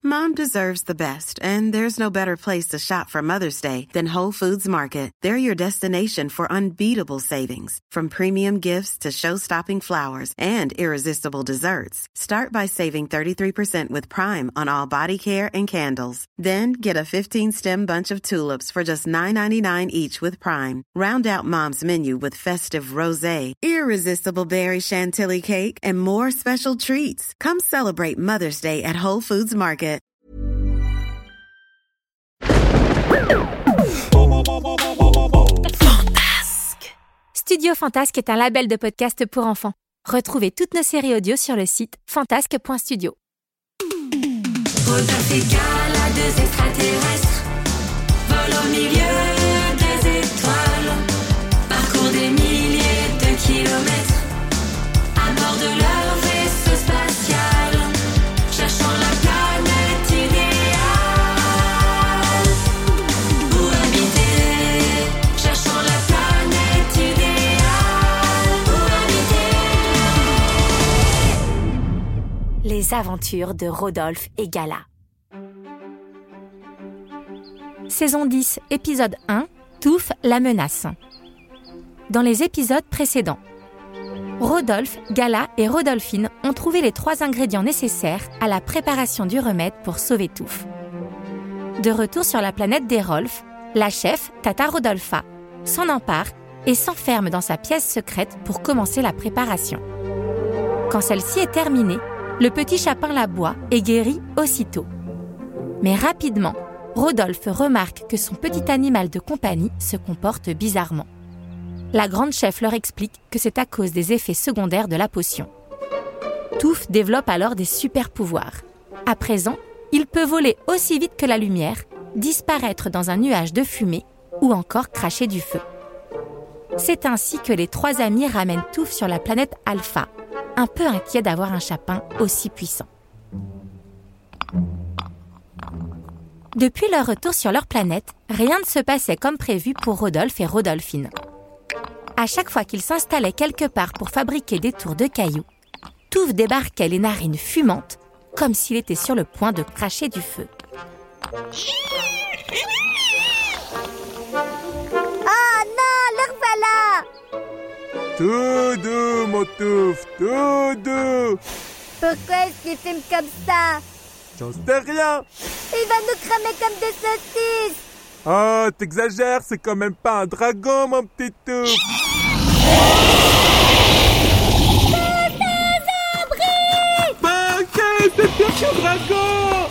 Mom deserves the best, and there's no better place to shop for Mother's Day than Whole Foods Market. They're your destination for unbeatable savings, from premium gifts to show-stopping flowers and irresistible desserts. Start by saving 33% with Prime on all body care and candles. Then get a 15-stem bunch of tulips for just $9.99 each with Prime. Round out Mom's menu with festive rosé, irresistible berry chantilly cake, and more special treats. Come celebrate Mother's Day at Whole Foods Market. Fantasque. Studio Fantasque est un label de podcast pour enfants. Retrouvez toutes nos séries audio sur le site fantasque.studio. Rodolphe et Gala, deux extraterrestres, volent au milieu des étoiles, parcourent des milliers de kilomètres, à bord de leur vaisseau spatial, cherchant la planète idéale. Où habiter, cherchant la planète idéale. Où habiter. Les aventures de Rodolphe et Gala. Saison 10, épisode 1, Touffe la menace. Dans les épisodes précédents, Rodolphe, Gala et Rodolphine ont trouvé les 3 ingrédients nécessaires à la préparation du remède pour sauver Touffe. De retour sur la planète des Rolfs, la chef, Tata Rodolpha, s'en empare et s'enferme dans sa pièce secrète pour commencer la préparation. Quand celle-ci est terminée, le petit chapin la boit et guérit aussitôt. Mais rapidement, Rodolphe remarque que son petit animal de compagnie se comporte bizarrement. La grande chef leur explique que c'est à cause des effets secondaires de la potion. Touffe développe alors des super pouvoirs. À présent, il peut voler aussi vite que la lumière, disparaître dans un nuage de fumée ou encore cracher du feu. C'est ainsi que les 3 amis ramènent Touffe sur la planète Alpha, un peu inquiets d'avoir un chapin aussi puissant. Depuis leur retour sur leur planète, rien ne se passait comme prévu pour Rodolphe et Rodolphine. À chaque fois qu'ils s'installaient quelque part pour fabriquer des tours de cailloux, Touffe débarquait les narines fumantes, comme s'il était sur le point de cracher du feu. Oh non, le revalà! Tout doux, mon Touffe, tout doux. Pourquoi est-ce qu'il filme comme ça? J'en sais rien. Il va nous cramer comme des saucisses. Oh, t'exagères, c'est quand même pas un dragon, mon petit Touffe. Bah, ok, c'est pire qu'un dragon.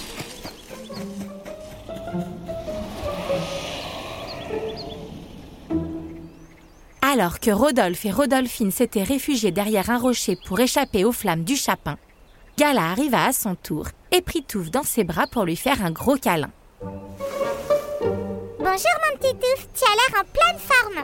Alors que Rodolphe et Rodolphine s'étaient réfugiés derrière un rocher pour échapper aux flammes du chapin, Gala arriva à son tour et prit Touffe dans ses bras pour lui faire un gros câlin. Bonjour mon petit Touffe, tu as l'air en pleine forme.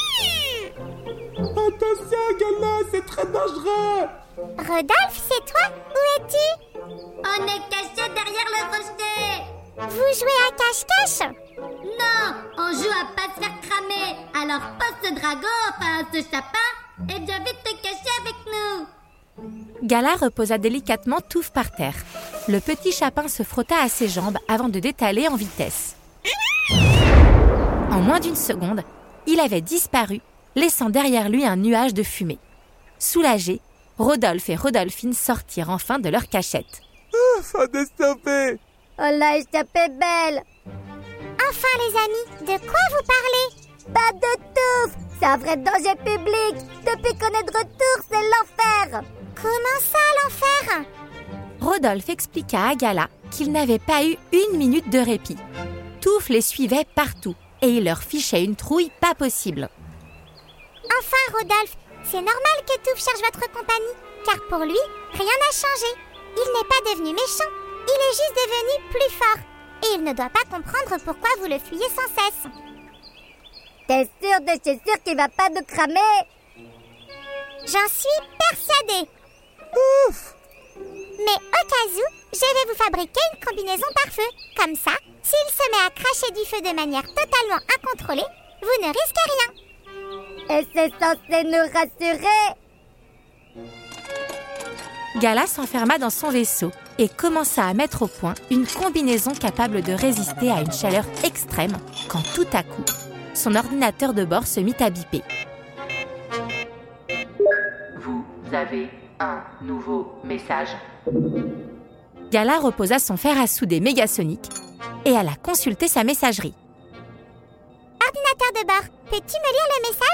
Attention, Gala, c'est très dangereux. Rodolphe, c'est toi? Où es-tu? On est cachés derrière le rocher. Vous jouez à cache-cache? Non, on joue à pas se faire cramer. Alors pose ce dragon, enfin ce chapin, et viens vite te cacher avec nous. Gala reposa délicatement Touffe par terre. Le petit chapin se frotta à ses jambes avant de détaler en vitesse. En moins d'une seconde, il avait disparu, laissant derrière lui un nuage de fumée. Soulagés, Rodolphe et Rodolphine sortirent enfin de leur cachette. Fin de sauver. Oh là, échappée belle. Enfin les amis, de quoi vous parlez? Pas de Touffe, c'est un vrai danger public. Depuis qu'on est de retour, c'est l'enfer. Comment ça, l'enfer? Rodolphe expliqua à Gala qu'il n'avait pas eu une minute de répit. Touffe les suivait partout et il leur fichait une trouille pas possible. Enfin, Rodolphe, c'est normal que Touffe cherche votre compagnie, car pour lui, rien n'a changé. Il n'est pas devenu méchant, il est juste devenu plus fort. Et il ne doit pas comprendre pourquoi vous le fuyez sans cesse. T'es sûr de chez sûr qu'il va pas nous cramer? J'en suis persuadée. Ouf. Mais au cas où, je vais vous fabriquer une combinaison par feu. Comme ça, s'il se met à cracher du feu de manière totalement incontrôlée, vous ne risquez rien. Et c'est censé nous rassurer. Gala s'enferma dans son vaisseau et commença à mettre au point une combinaison capable de résister à une chaleur extrême quand tout à coup, son ordinateur de bord se mit à biper. Vous avez un nouveau message. Gala reposa son fer à souder mégasonique et alla consulter sa messagerie. Ordinateur de bord, peux-tu me lire le message ?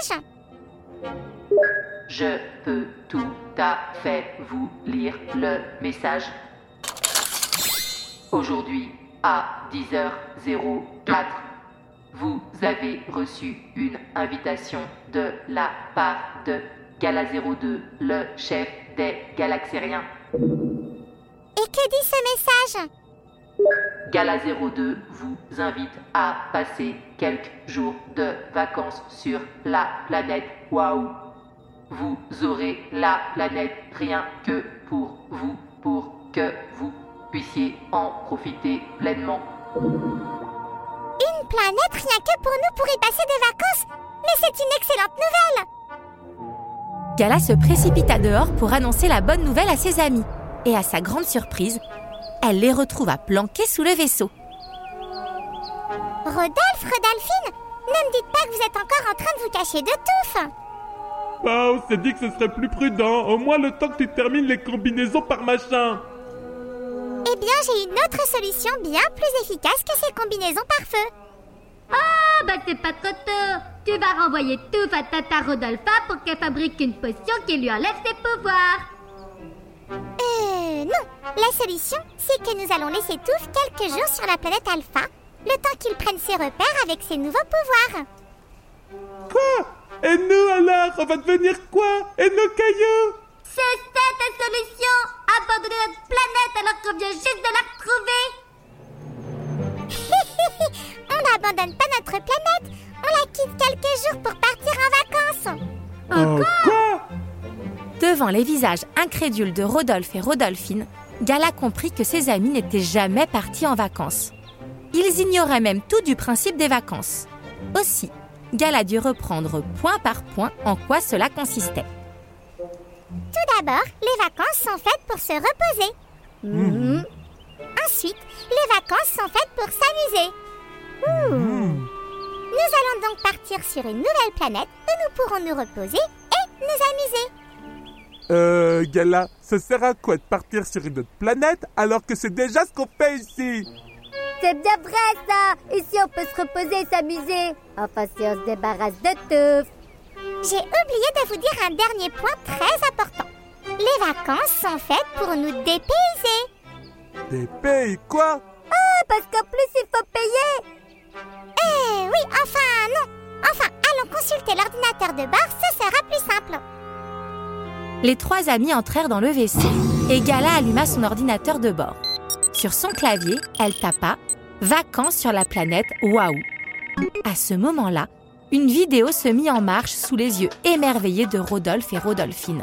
Je peux tout à fait vous lire le message. Aujourd'hui, à 10h04, vous avez reçu une invitation de la part de Gala 02, le chef des Galaxériens. Et que dit ce message ? Gala 02 vous invite à passer quelques jours de vacances sur la planète Waouh. Vous aurez la planète rien que pour vous, pour que vous puissiez en profiter pleinement. Une planète rien que pour nous pour y passer des vacances ? Mais c'est une excellente nouvelle ! Gala se précipita dehors pour annoncer la bonne nouvelle à ses amis. Et à sa grande surprise, elle les retrouva planqués sous le vaisseau. Rodolphe, Rodolphine, ne me dites pas que vous êtes encore en train de vous cacher de Touffe. Bah, on s'est dit que ce serait plus prudent, au moins le temps que tu termines les combinaisons par machin. Eh bien, j'ai une autre solution bien plus efficace que ces combinaisons par feu. Ah, bah c'est pas trop tôt. Tu vas renvoyer Touffe à Tata Rodolpha pour qu'elle fabrique une potion qui lui enlève ses pouvoirs. Non. La solution, c'est que nous allons laisser Touffe quelques jours sur la planète Alpha, le temps qu'il prenne ses repères avec ses nouveaux pouvoirs. Quoi ? Et nous alors, on va devenir quoi ? Et nos cailloux ? C'est ça ta solution. Abandonner notre planète alors qu'on vient juste de la retrouver. On n'abandonne pas notre planète, on la quitte quelques jours pour partir en vacances. Quoi ? Devant les visages incrédules de Rodolphe et Rodolphine, Gala comprit que ses amis n'étaient jamais partis en vacances. Ils ignoraient même tout du principe des vacances. Aussi, Gala dut reprendre point par point en quoi cela consistait. Tout d'abord, les vacances sont faites pour se reposer. Ensuite, les vacances sont faites pour s'amuser. Nous allons donc partir sur une nouvelle planète où nous pourrons nous reposer et nous amuser. Gala, ça sert à quoi de partir sur une autre planète alors que c'est déjà ce qu'on fait ici ? C'est bien vrai ça. Ici on peut se reposer et s'amuser. Enfin si on se débarrasse de Touffe. J'ai oublié de vous dire un dernier point très important. Les vacances sont faites pour nous dépayser. Des pays quoi ? Ah, parce qu'en plus il faut payer. Oui, enfin non. Enfin, allons consulter l'ordinateur de bord, ce sera plus simple. Les trois amis entrèrent dans le vaisseau et Gala alluma son ordinateur de bord. Sur son clavier, elle tapa « Vacances sur la planète Waouh ». À ce moment-là, une vidéo se mit en marche sous les yeux émerveillés de Rodolphe et Rodolphine.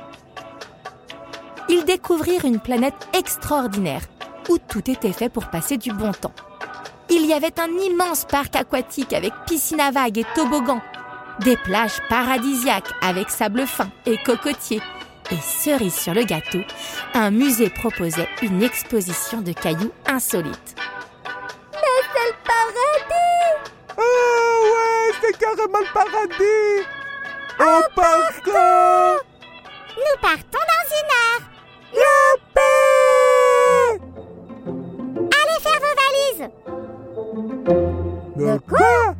Ils découvrirent une planète extraordinaire où tout était fait pour passer du bon temps. Il y avait un immense parc aquatique avec piscine à vagues et toboggan, des plages paradisiaques avec sable fin et cocotiers, et cerise sur le gâteau, un musée proposait une exposition de cailloux insolites. Mais c'est le paradis! Oh ouais, c'est carrément le paradis! On part quand? Nous partons dans 1 heure. Youpi! Allez faire vos valises. De quoi?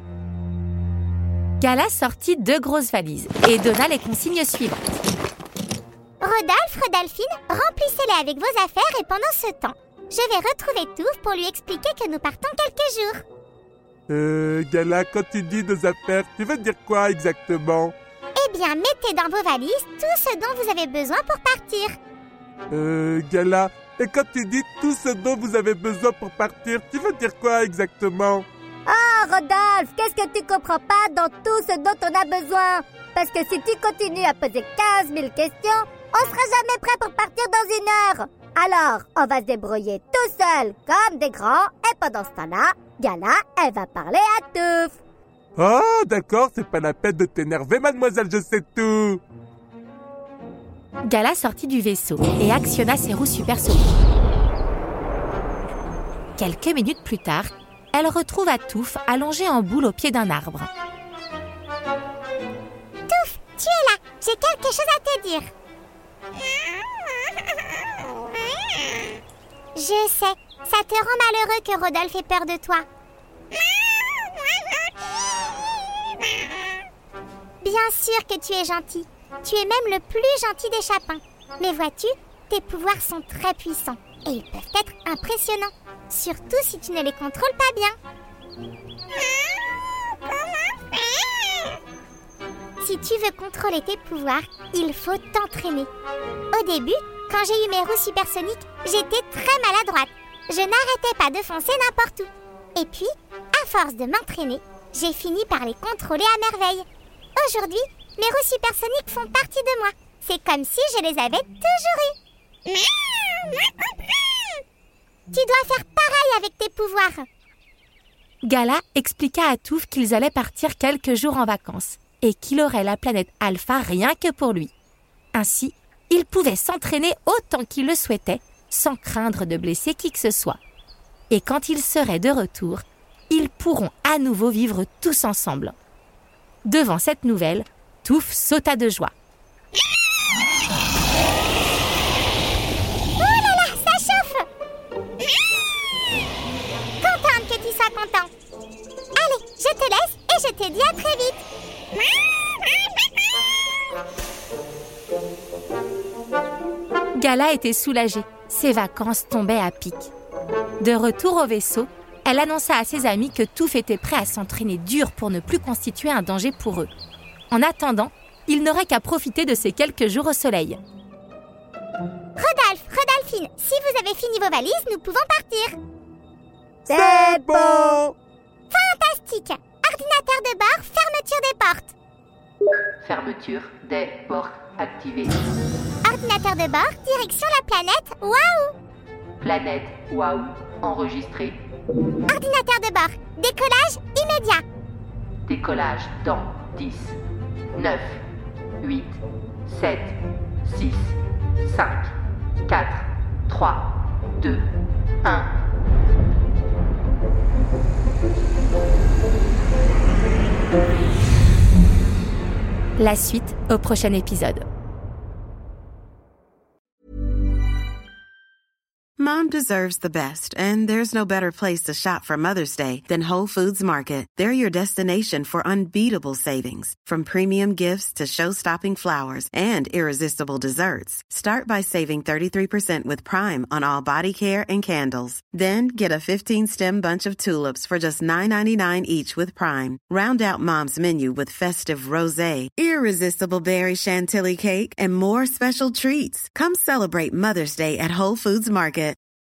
Gala sortit 2 grosses valises et donna les consignes suivantes. Rodolphe, Rodolphine, remplissez-les avec vos affaires et pendant ce temps, je vais retrouver Touffe pour lui expliquer que nous partons quelques jours. Gala, quand tu dis nos affaires, tu veux dire quoi exactement? Eh bien, mettez dans vos valises tout ce dont vous avez besoin pour partir. Gala, et quand tu dis tout ce dont vous avez besoin pour partir, tu veux dire quoi exactement? Ah, Rodolphe, qu'est-ce que tu comprends pas dans tout ce dont on a besoin? Parce que si tu continues à poser 15 000 questions, on sera jamais prêt pour partir dans 1 heure. Alors, on va se débrouiller tout seul, comme des grands, et pendant ce temps-là, Gala, elle va parler à Touffe. Oh, d'accord, c'est pas la peine de t'énerver, mademoiselle, je sais tout. Gala sortit du vaisseau et actionna ses roues supersoniques. Quelques minutes plus tard, elle retrouva Touffe allongé en boule au pied d'un arbre. Touffe, tu es là. J'ai quelque chose à te dire. Je sais, ça te rend malheureux que Rodolphe ait peur de toi. Bien sûr que tu es gentil. Tu es même le plus gentil des chapins. Mais vois-tu, tes pouvoirs sont très puissants et ils peuvent être impressionnants. Surtout si tu ne les contrôles pas bien. Si tu veux contrôler tes pouvoirs, il faut t'entraîner. Au début, quand j'ai eu mes roues supersoniques, j'étais très maladroite. Je n'arrêtais pas de foncer n'importe où. Et puis, à force de m'entraîner, j'ai fini par les contrôler à merveille. Aujourd'hui, mes roues supersoniques font partie de moi. C'est comme si je les avais toujours eues. Tu dois faire pareil avec tes pouvoirs. Gala expliqua à Touffe qu'ils allaient partir quelques jours en vacances et qu'il aurait la planète Alpha rien que pour lui. Ainsi, il pouvait s'entraîner autant qu'il le souhaitait, sans craindre de blesser qui que ce soit. Et quand ils seraient de retour, ils pourront à nouveau vivre tous ensemble. Devant cette nouvelle, Touffe sauta de joie. Oh là là, ça chauffe! Contente que tu sois content. Allez, je te laisse et je te dis à très vite. Gala était soulagée. Ses vacances tombaient à pic. De retour au vaisseau, elle annonça à ses amis que Touffe était prêt à s'entraîner dur pour ne plus constituer un danger pour eux. En attendant, il n'aurait qu'à profiter de ces quelques jours au soleil. Rodolphe, Rodolphine, si vous avez fini vos valises, nous pouvons partir. C'est Bon. Fantastique! Ordinateur de bord, fermeture des portes. Fermeture des portes activée. Ordinateur de bord, direction la planète. Waouh! Planète Waouh enregistrée. Ordinateur de bord, décollage immédiat. Décollage dans 10, 9, 8, 7, 6, 5, 4, 3, 2, 1. La suite au prochain épisode. Mom deserves the best, and there's no better place to shop for Mother's Day than Whole Foods Market. They're your destination for unbeatable savings, from premium gifts to show-stopping flowers and irresistible desserts. Start by saving 33% with Prime on all body care and candles. Then get a 15-stem bunch of tulips for just $9.99 each with Prime. Round out Mom's menu with festive rosé, irresistible berry chantilly cake, and more special treats. Come celebrate Mother's Day at Whole Foods Market.